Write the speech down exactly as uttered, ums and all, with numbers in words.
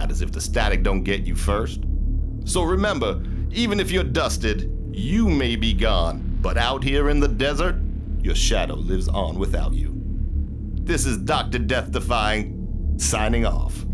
matters if the static don't get you first. So remember, even if you're dusted, you may be gone, but out here in the desert, your shadow lives on without you. This is Doctor Death Defying, signing off.